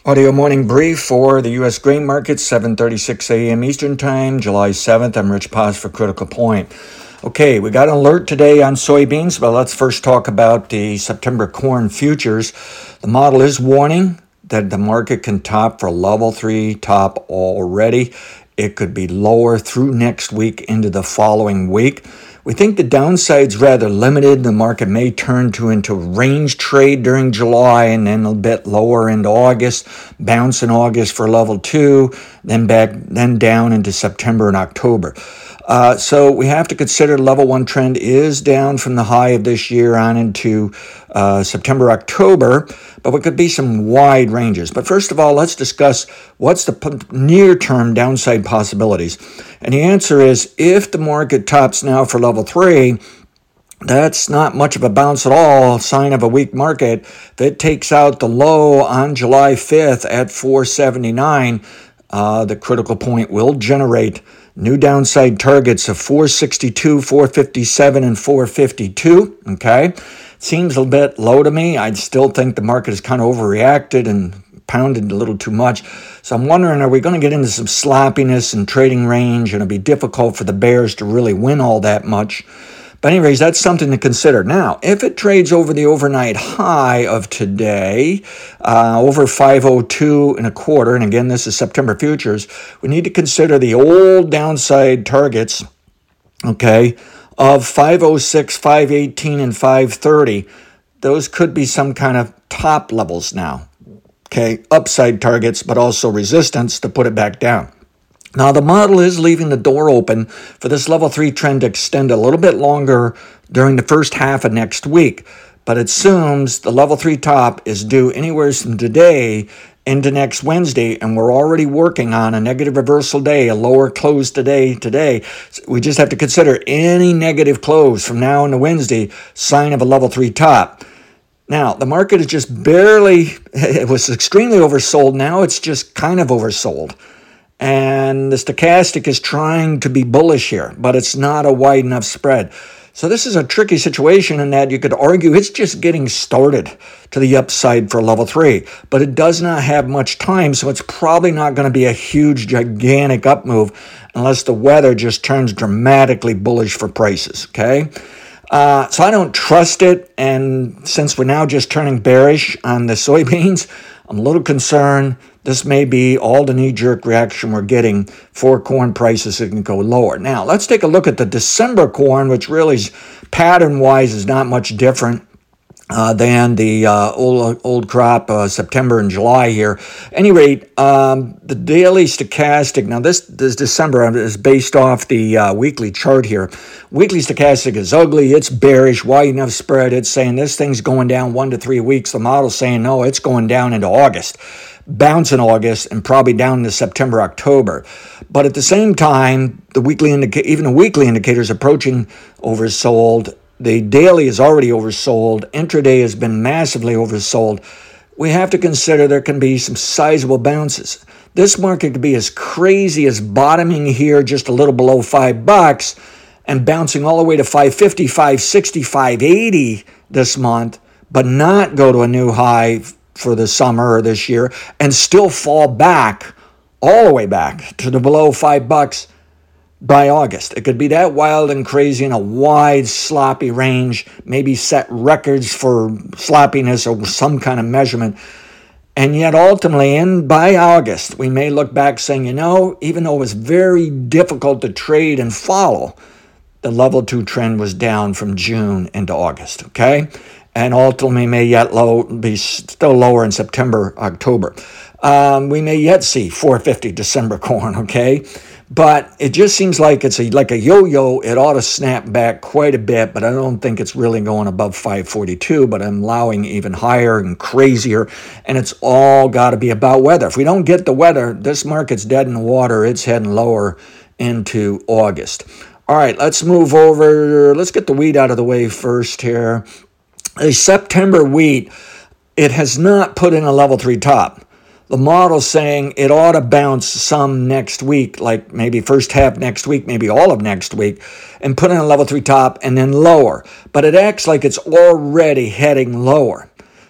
Audio morning brief for the U.S. grain market, 7:36 a.m. Eastern Time, July 7th. I'm Rich Paz for Critical Point. Okay, we got an alert today on soybeans, but let's first talk about the September corn futures. The model is warning that the market can top for level 3 top already. It could be lower through next week into the following week. We think the downside's rather limited. The market may turn into range trade during July and then a bit lower into August, bounce in August for level 2, then down into September and October. So we have to consider level 1 trend is down from the high of this year on into September, October, but there could be some wide ranges. But first of all, let's discuss what's the near-term downside possibilities. And the answer is if the market tops now for level 3, that's not much of a bounce at all, sign of a weak market. If it takes out the low on July 5th at 479, the critical point will generate new downside targets of 462, 457, and 452, okay? Seems a bit low to me. I still think the market has kind of overreacted and pounded a little too much. So I'm wondering, are we going to get into some sloppiness and trading range, and it'll be difficult for the bears to really win all that much? But anyways, that's something to consider. Now, if it trades over the overnight high of today, over 502 and a quarter, and again, this is September futures, we need to consider the old downside targets, okay, of 506, 518, and 530. Those could be some kind of top levels now, okay, upside targets, but also resistance to put it back down. Now, the model is leaving the door open for this level 3 trend to extend a little bit longer during the first half of next week, but it assumes the level 3 top is due anywhere from today into next Wednesday, and we're already working on a negative reversal day, a lower close today. So we just have to consider any negative close from now into Wednesday, sign of a level 3 top. Now, the market is just barely, it was extremely oversold. Now it's just kind of oversold. And the stochastic is trying to be bullish here, but it's not a wide enough spread. So this is a tricky situation in that you could argue it's just getting started to the upside for level 3, but it does not have much time, so it's probably not going to be a huge, gigantic up move unless the weather just turns dramatically bullish for prices, okay? So I don't trust it, and since we're now just turning bearish on the soybeans, I'm a little concerned. This may be all the knee-jerk reaction we're getting for corn prices that can go lower. Now, let's take a look at the December corn, which really pattern-wise is not much different than the old crop September and July here. At any rate, the daily stochastic, now this December is based off the weekly chart here. Weekly stochastic is ugly, it's bearish, wide enough spread. It's saying this thing's going down 1 to 3 weeks. The model's saying no, it's going down into August. Bounce in August and probably down to September, October. But at the same time, even the weekly indicator is approaching oversold. The daily is already oversold. Intraday has been massively oversold. We have to consider there can be some sizable bounces. This market could be as crazy as bottoming here just a little below $5 and bouncing all the way to 550, 560, 580 this month, but not go to a new high for the summer or this year and still fall back all the way back to the below $5 by August. It could be that wild and crazy in a wide, sloppy range, maybe set records for sloppiness or some kind of measurement. And yet ultimately, by August, we may look back saying, even though it was very difficult to trade and follow, the level 2 trend was down from June into August, okay? And ultimately may yet be still lower in September, October. We may yet see 450 December corn, okay? But it just seems like it's like a yo-yo. It ought to snap back quite a bit, but I don't think it's really going above 542, but I'm allowing even higher and crazier, and it's all got to be about weather. If we don't get the weather, this market's dead in the water. It's heading lower into August. All right, let's move over. Let's get the wheat out of the way first here. A September wheat, it has not put in a level 3 top. The model's saying it ought to bounce some next week, like maybe first half next week, maybe all of next week, and put in a level 3 top and then lower. But it acts like it's already heading lower.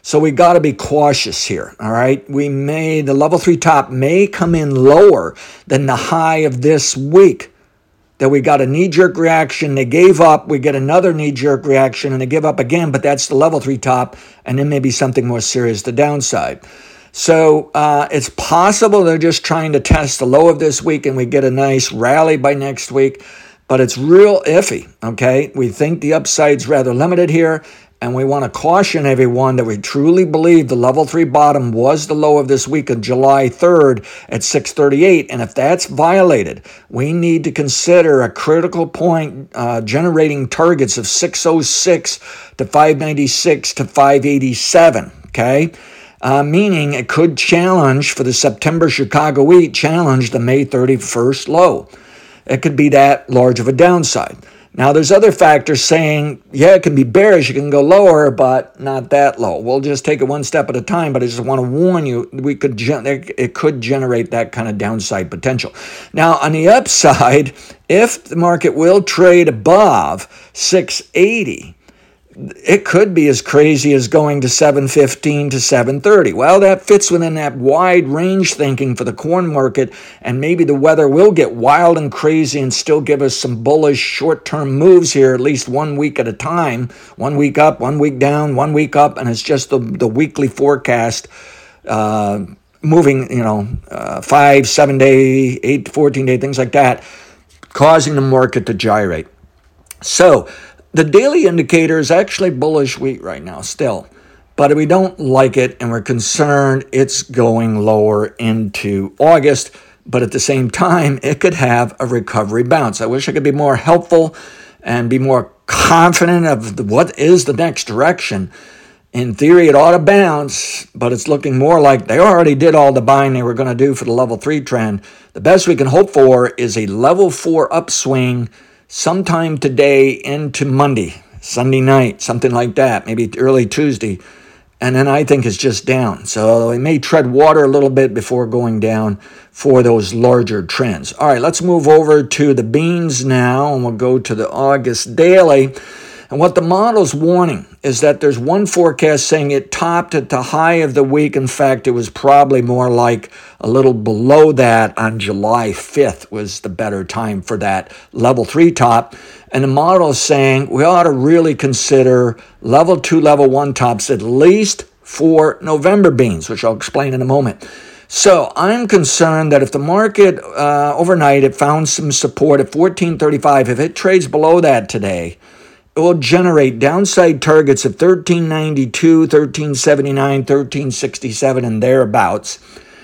So we got to be cautious here, all right? The level 3 top may come in lower than the high of this week. That we got a knee-jerk reaction, they gave up, we get another knee-jerk reaction, and they give up again, but that's the level 3 top, and then maybe something more serious, the downside. So it's possible they're just trying to test the low of this week, and we get a nice rally by next week, but it's real iffy, okay? We think the upside's rather limited here, and we want to caution everyone that we truly believe the level 3 bottom was the low of this week of July 3rd at 638. And if that's violated, we need to consider a critical point generating targets of 606 to 596 to 587, okay? Meaning it could challenge for the September Chicago week, challenge the May 31st low. It could be that large of a downside. Now, there's other factors saying, yeah, it can be bearish, it can go lower, but not that low. We'll just take it one step at a time, but I just want to warn you, it could generate that kind of downside potential. Now, on the upside, if the market will trade above 680, it could be as crazy as going to 715 to 730. Well, that fits within that wide range thinking for the corn market, and maybe the weather will get wild and crazy and still give us some bullish short-term moves here, at least 1 week at a time. 1 week up, 1 week down, 1 week up, and it's just the weekly forecast moving, 5, 7 day, 8 to 14 day, things like that, causing the market to gyrate. So the daily indicator is actually bullish wheat right now still, but we don't like it and we're concerned it's going lower into August, but at the same time, it could have a recovery bounce. I wish I could be more helpful and be more confident of what is the next direction. In theory, it ought to bounce, but it's looking more like they already did all the buying they were going to do for the level 3 trend. The best we can hope for is a level 4 upswing sometime today into Monday, Sunday night, something like that, maybe early Tuesday. And then I think it's just down. So it may tread water a little bit before going down for those larger trends. All right, let's move over to the beans now, and we'll go to the August daily. And what the model's warning is that there's one forecast saying it topped at the high of the week. In fact, it was probably more like a little below that on July 5th was the better time for that level 3 top. And the model is saying we ought to really consider level 2, level 1 tops at least for November beans, which I'll explain in a moment. So I'm concerned that if the market overnight, it found some support at 1435, if it trades below that today, it will generate downside targets of 1392, 1379, 1367, and thereabouts.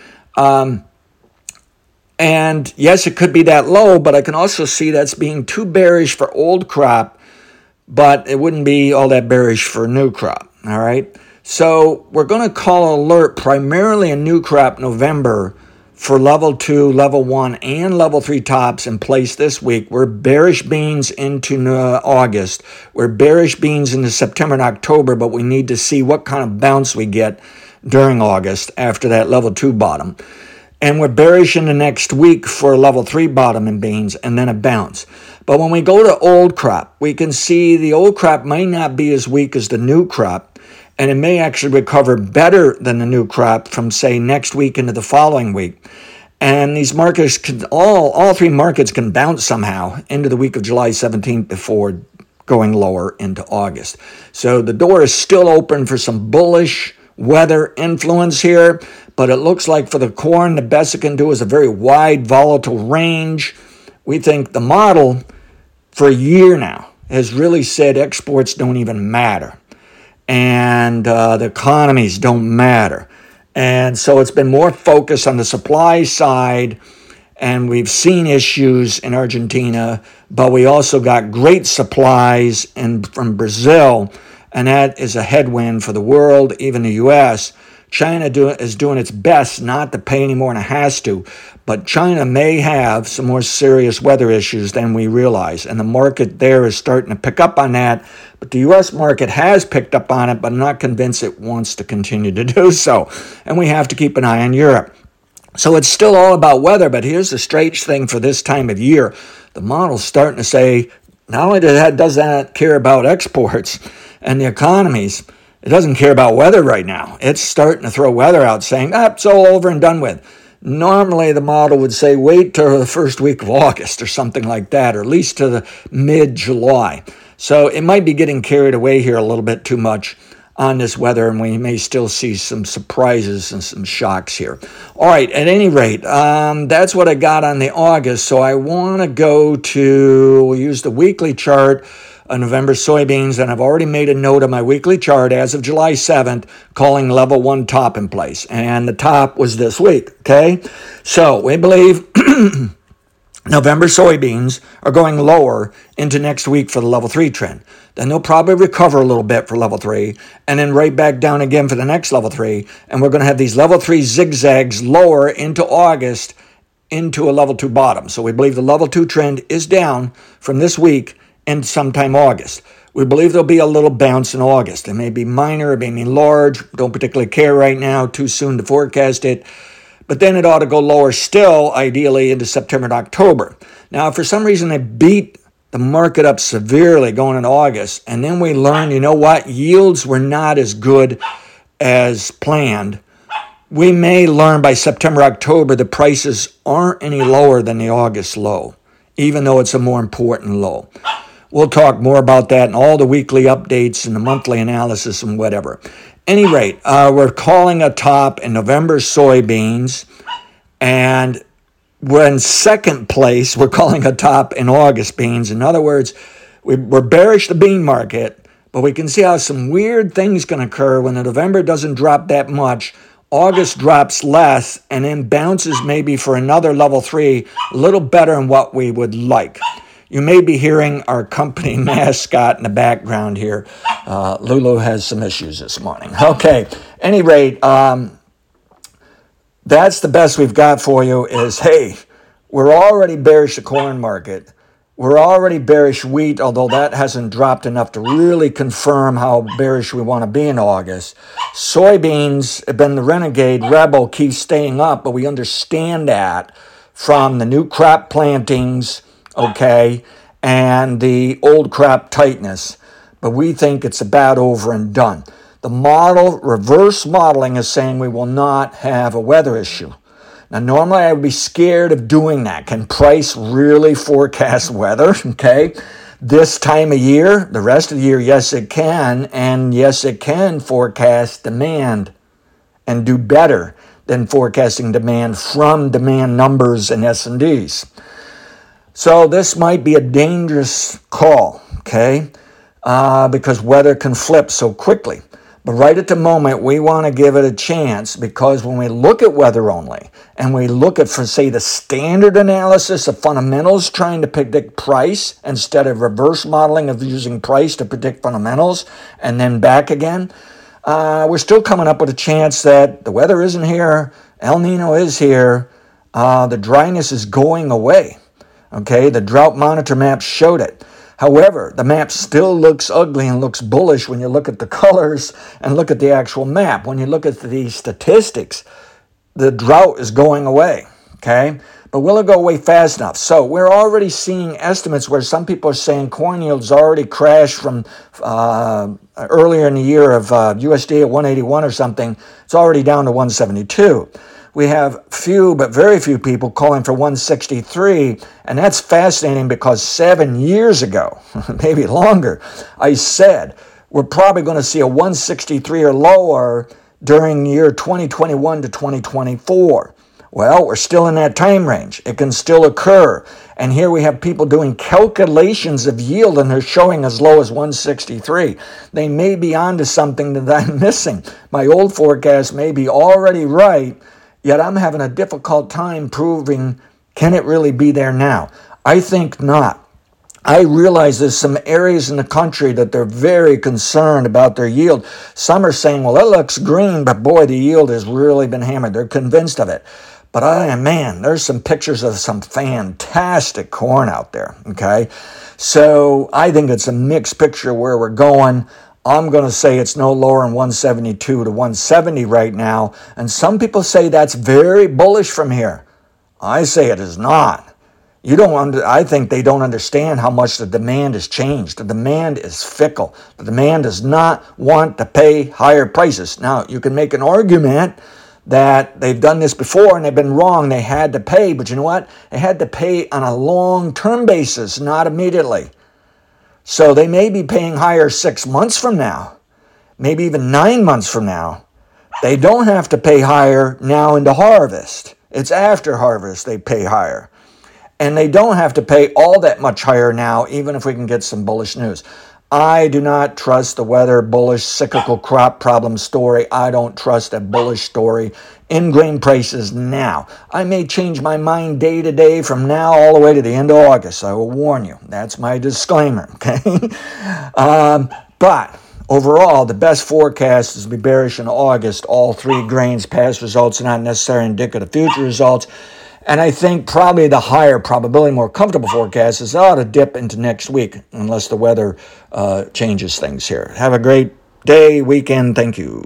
And yes, it could be that low, but I can also see that's being too bearish for old crop, but it wouldn't be all that bearish for new crop, all right? So we're going to call alert primarily a new crop November for level 2, level 1, and level 3 tops in place this week. We're bearish beans into August. We're bearish beans into September and October, but we need to see what kind of bounce we get during August after that level 2 bottom. And we're bearish in the next week for a level 3 bottom in beans and then a bounce. But when we go to old crop, we can see the old crop might not be as weak as the new crop, and it may actually recover better than the new crop from, say, next week into the following week. And these markets can, all three markets can bounce somehow into the week of July 17th before going lower into August. So the door is still open for some bullish weather influence here, but it looks like for the corn, the best it can do is a very wide, volatile range. We think the model for a year now has really said exports don't even matter. And the economies don't matter. And so it's been more focused on the supply side, and we've seen issues in Argentina, but we also got great supplies from Brazil, and that is a headwind for the world, even the U.S. China is doing its best not to pay any more than it has to, but China may have some more serious weather issues than we realize, and the market there is starting to pick up on that. But the U.S. market has picked up on it, but I'm not convinced it wants to continue to do so. And we have to keep an eye on Europe. So it's still all about weather, but here's the strange thing for this time of year. The model's starting to say, not only does that care about exports and the economies, It doesn't care about weather right now. It's starting to throw weather out saying, it's all over and done with. Normally, the model would say wait till the first week of August or something like that, or at least to the mid-July. So it might be getting carried away here a little bit too much on this weather, and we may still see some surprises and some shocks here. All right, at any rate, that's what I got on the August. So I want to go to, we'll use the weekly chart of November soybeans, and I've already made a note of my weekly chart as of July 7th, calling level 1 top in place. And the top was this week, okay? So we believe November soybeans are going lower into next week for the level 3 trend. Then they'll probably recover a little bit for level 3 and then right back down again for the next level 3. And we're going to have these level 3 zigzags lower into August into a level 2 bottom. So we believe the level 2 trend is down from this week and sometime August. We believe there'll be a little bounce in August. It may be minor, it may be large. Don't particularly care right now. Too soon to forecast it. But then it ought to go lower still, ideally into September and October. Now, if for some reason they beat the market up severely going into August, and then we learn, you know what, yields were not as good as planned, we may learn by September, October, the prices aren't any lower than the August low, even though it's a more important low. We'll talk more about that in all the weekly updates and the monthly analysis and whatever. Any rate, we're calling a top in November soybeans, and we're in second place. We're calling a top in August beans. In other words, we're bearish the bean market, but we can see how some weird things can occur when the November doesn't drop that much. August drops less and then bounces maybe for another level 3, a little better than what we would like. You may be hearing our company mascot in the background here. Lulu has some issues this morning. Okay, any rate, that's the best we've got for you is, hey, we're already bearish the corn market. We're already bearish wheat, although that hasn't dropped enough to really confirm how bearish we want to be in August. Soybeans have been the renegade rebel, keeps staying up, but we understand that from the new crop plantings, okay, and the old crop tightness. But we think it's about over and done. The model, reverse modeling, is saying we will not have a weather issue. Now, normally I would be scared of doing that. Can price really forecast weather? Okay. This time of year, the rest of the year, yes, it can. And yes, it can forecast demand and do better than forecasting demand from demand numbers and S&Ds. So this might be a dangerous call, okay, because weather can flip so quickly. But right at the moment, we want to give it a chance because when we look at weather only and we look at, for say, the standard analysis of fundamentals trying to predict price instead of reverse modeling of using price to predict fundamentals and then back again, we're still coming up with a chance that the weather isn't here, El Nino is here, the dryness is going away. Okay, the drought monitor map showed it. However, the map still looks ugly and looks bullish when you look at the colors and look at the actual map. When you look at the statistics, the drought is going away, okay? But will it go away fast enough? So we're already seeing estimates where some people are saying corn yields already crashed from earlier in the year of USDA at 181 or something. It's already down to 172. We have few, but very few people calling for 163, and that's fascinating because 7 years ago, maybe longer, I said we're probably going to see a 163 or lower during the year 2021 to 2024. Well, we're still in that time range. It can still occur. And here we have people doing calculations of yield, and they're showing as low as 163. They may be onto something that I'm missing. My old forecast may be already right, yet I'm having a difficult time proving, can it really be there now? I think not. I realize there's some areas in the country that they're very concerned about their yield. Some are saying, well, it looks green, but boy, the yield has really been hammered. They're convinced of it. But man, there's some pictures of some fantastic corn out there, okay? So I think it's a mixed picture where we're going. I'm going to say it's no lower than 172 to 170 right now. And some people say that's very bullish from here. I say it is not. I think they don't understand how much the demand has changed. The demand is fickle. The demand does not want to pay higher prices. Now, you can make an argument that they've done this before and they've been wrong. They had to pay, but you know what? They had to pay on a long-term basis, not immediately. So they may be paying higher 6 months from now, maybe even 9 months from now. They don't have to pay higher now into harvest. It's after harvest they pay higher. And they don't have to pay all that much higher now, even if we can get some bullish news. I do not trust the weather bullish cyclical crop problem story. I don't trust a bullish story in grain prices now. I may change my mind day to day from now all the way to the end of August. I will warn you. That's my disclaimer, okay? But overall, the best forecast is to be bearish in August. All three grains, past results are not necessarily indicative of future results. And I think probably the higher probability, more comfortable forecast is ought to dip into next week unless the weather changes things here. Have a great day, weekend. Thank you.